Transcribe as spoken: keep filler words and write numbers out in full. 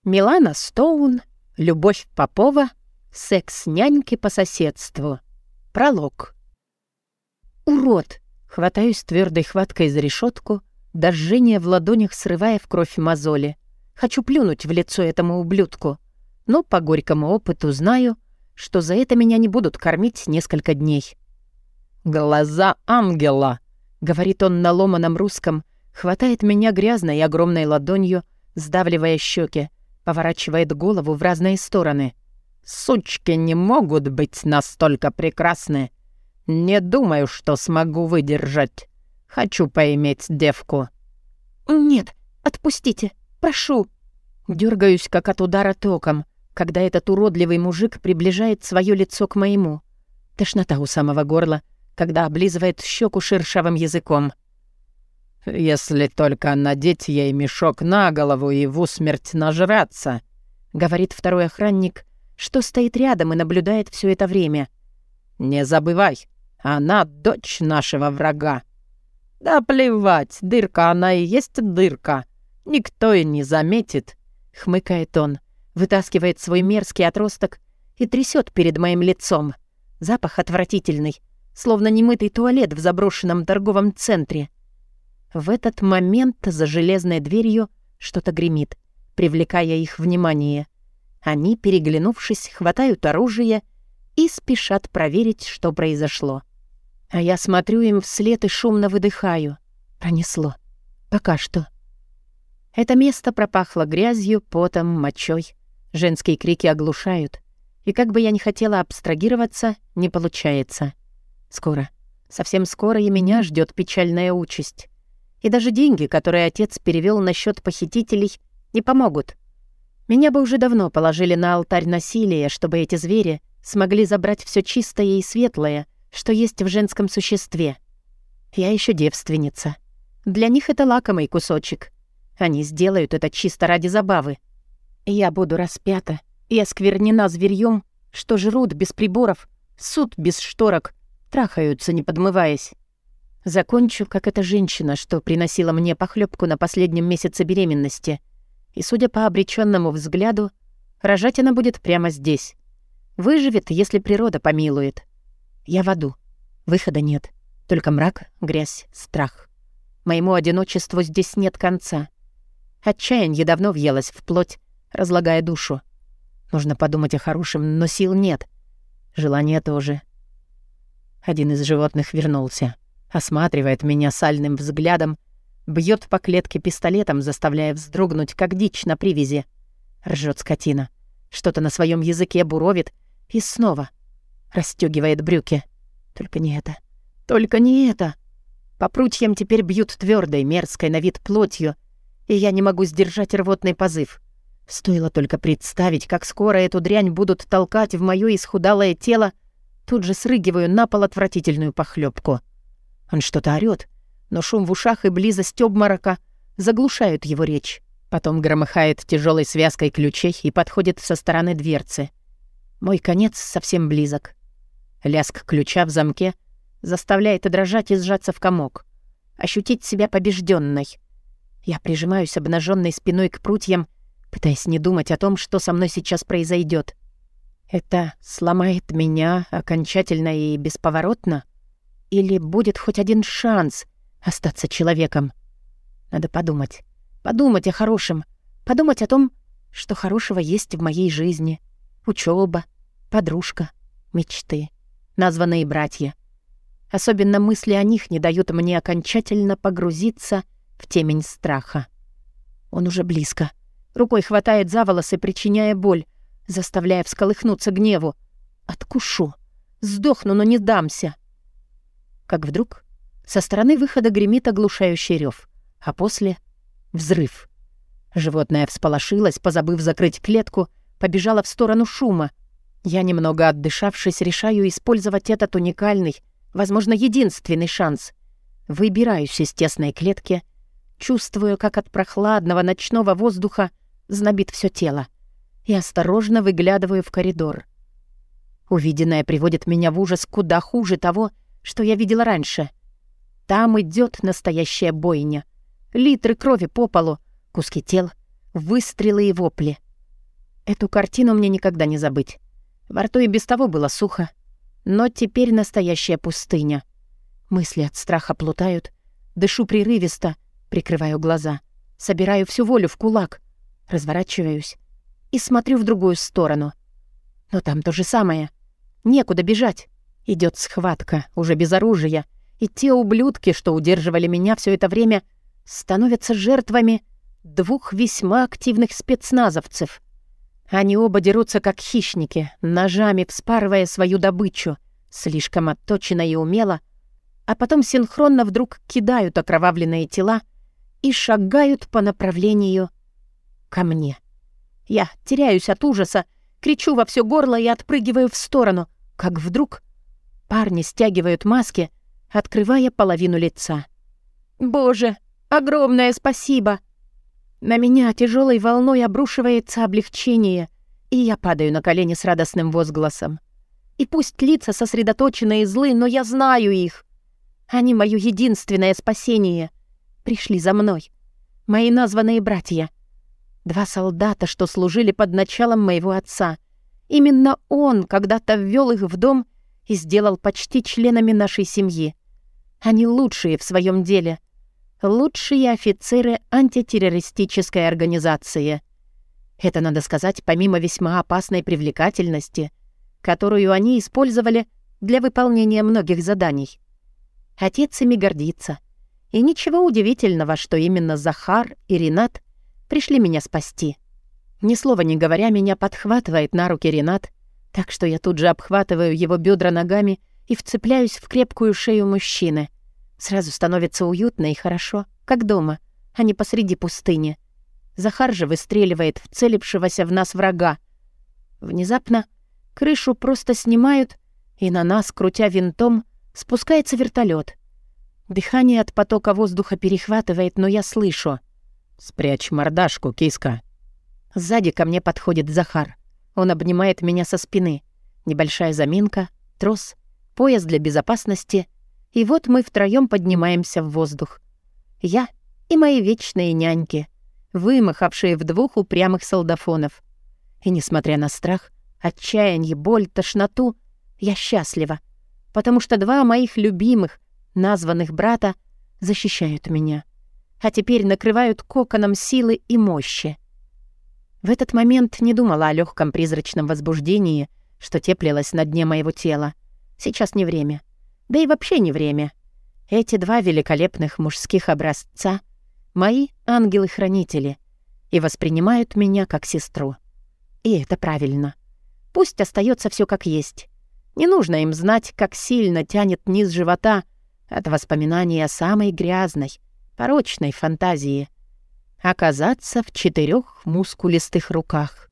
Милана Стоун, Любовь Попова, секс-няньки по соседству. Пролог. Урод! Хватаюсь твердой хваткой за решетку, до жжения в ладонях срывая в кровь мозоли. Хочу плюнуть в лицо этому ублюдку, но по горькому опыту знаю, что за это меня не будут кормить несколько дней. «Глаза ангела!» — говорит он на ломаном русском, хватает меня грязной и огромной ладонью, сдавливая щеки, поворачивает голову в разные стороны. «Сучки не могут быть настолько прекрасны. Не думаю, что смогу выдержать. Хочу поиметь девку». «Нет, отпустите, прошу». Дёргаюсь, как от удара током, когда этот уродливый мужик приближает свое лицо к моему. Тошнота у самого горла, когда облизывает щеку шершавым языком. «Если только надеть ей мешок на голову и в усмерть нажраться», — говорит второй охранник, что стоит рядом и наблюдает все это время. «Не забывай, она дочь нашего врага». «Да плевать, дырка она и есть дырка. Никто и не заметит», — хмыкает он, вытаскивает свой мерзкий отросток и трясет перед моим лицом. Запах отвратительный, словно немытый туалет в заброшенном торговом центре. В этот момент за железной дверью что-то гремит, привлекая их внимание. Они, переглянувшись, хватают оружие и спешат проверить, что произошло. А я смотрю им вслед и шумно выдыхаю. Пронесло. Пока что. Это место пропахло грязью, потом, мочой. Женские крики оглушают. И как бы я ни хотела абстрагироваться, не получается. Скоро, совсем скоро и меня ждет печальная участь. И даже деньги, которые отец перевел на счет похитителей, не помогут. Меня бы уже давно положили на алтарь насилия, чтобы эти звери смогли забрать все чистое и светлое, что есть в женском существе. Я еще девственница. Для них это лакомый кусочек. Они сделают это чисто ради забавы. Я буду распята и осквернена зверьем, что жрут без приборов, ссут без шторок, трахаются, не подмываясь. Закончу, как эта женщина, что приносила мне похлебку на последнем месяце беременности. И, судя по обреченному взгляду, рожать она будет прямо здесь. Выживет, если природа помилует. Я в аду. Выхода нет. Только мрак, грязь, страх. Моему одиночеству здесь нет конца. Отчаяние давно въелось в плоть, разлагая душу. Нужно подумать о хорошем, но сил нет. Желания тоже. Один из животных вернулся. Осматривает меня сальным взглядом, бьет по клетке пистолетом, заставляя вздрогнуть, как дичь на привязи. Ржет скотина. Что-то на своем языке буровит и снова расстёгивает брюки. Только не это. Только не это. По прутьям теперь бьют твердой, мерзкой на вид плотью, и я не могу сдержать рвотный позыв. Стоило только представить, как скоро эту дрянь будут толкать в моё исхудалое тело, тут же срыгиваю на пол отвратительную похлёбку. Он что-то орёт, но шум в ушах и близость обморока заглушают его речь. Потом громыхает тяжелой связкой ключей и подходит со стороны дверцы. Мой конец совсем близок. Лязг ключа в замке заставляет дрожать и сжаться в комок. Ощутить себя побежденной. Я прижимаюсь обнаженной спиной к прутьям, пытаясь не думать о том, что со мной сейчас произойдет. Это сломает меня окончательно и бесповоротно? Или будет хоть один шанс остаться человеком? Надо подумать. Подумать о хорошем. Подумать о том, что хорошего есть в моей жизни. Учёба, подружка, мечты, названные братья. Особенно мысли о них не дают мне окончательно погрузиться в темень страха. Он уже близко. Рукой хватает за волосы, причиняя боль, заставляя всколыхнуться гневу. Откушу. Сдохну, но не дамся. Как вдруг со стороны выхода гремит оглушающий рёв, а после — взрыв. Животное всполошилось, позабыв закрыть клетку, побежало в сторону шума. Я, немного отдышавшись, решаю использовать этот уникальный, возможно, единственный шанс. Выбираюсь из тесной клетки, чувствую, как от прохладного ночного воздуха знобит всё тело, и осторожно выглядываю в коридор. Увиденное приводит меня в ужас куда хуже того, что я видела раньше. Там идёт настоящая бойня. Литры крови по полу, куски тел, выстрелы и вопли. Эту картину мне никогда не забыть. Во рту и без того было сухо, но теперь настоящая пустыня. Мысли от страха плутают, дышу прерывисто, прикрываю глаза, собираю всю волю в кулак, разворачиваюсь и смотрю в другую сторону. Но там то же самое. Некуда бежать. Идет схватка, уже без оружия, и те ублюдки, что удерживали меня все это время, становятся жертвами двух весьма активных спецназовцев. Они оба дерутся как хищники, ножами вспарывая свою добычу, слишком отточенно и умело, а потом синхронно вдруг кидают окровавленные тела и шагают по направлению ко мне. Я теряюсь от ужаса, кричу во все горло и отпрыгиваю в сторону, как вдруг парни стягивают маски, открывая половину лица. «Боже, огромное спасибо!» На меня тяжелой волной обрушивается облегчение, и я падаю на колени с радостным возгласом. И пусть лица сосредоточены и злы, но я знаю их. Они мое единственное спасение. Пришли за мной. Мои названные братья. Два солдата, что служили под началом моего отца. Именно он когда-то ввел их в дом и сделал почти членами нашей семьи. Они лучшие в своем деле. Лучшие офицеры антитеррористической организации. Это, надо сказать, помимо весьма опасной привлекательности, которую они использовали для выполнения многих заданий. Отец ими гордится. И ничего удивительного, что именно Захар и Ренат пришли меня спасти. Ни слова не говоря, меня подхватывает на руки Ренат, так что я тут же обхватываю его бедра ногами и вцепляюсь в крепкую шею мужчины. Сразу становится уютно и хорошо, как дома, а не посреди пустыни. Захар же выстреливает в целившегося в нас врага. Внезапно крышу просто снимают, и на нас, крутя винтом, спускается вертолет. Дыхание от потока воздуха перехватывает, но я слышу: «Спрячь мордашку, киска». Сзади ко мне подходит Захар. Он обнимает меня со спины. Небольшая заминка, трос, пояс для безопасности — и вот мы втроём поднимаемся в воздух. Я и мои вечные няньки, вымахавшие в двух упрямых солдафонов. И несмотря на страх, отчаяние, боль, тошноту, я счастлива, потому что два моих любимых, названных брата, защищают меня, а теперь накрывают коконом силы и мощи. В этот момент не думала о легком призрачном возбуждении, что теплилось на дне моего тела. Сейчас не время. Да и вообще не время. Эти два великолепных мужских образца — мои ангелы-хранители и воспринимают меня как сестру. И это правильно. Пусть остается все как есть. Не нужно им знать, как сильно тянет низ живота от воспоминаний о самой грязной, порочной фантазии — оказаться в четырех мускулистых руках.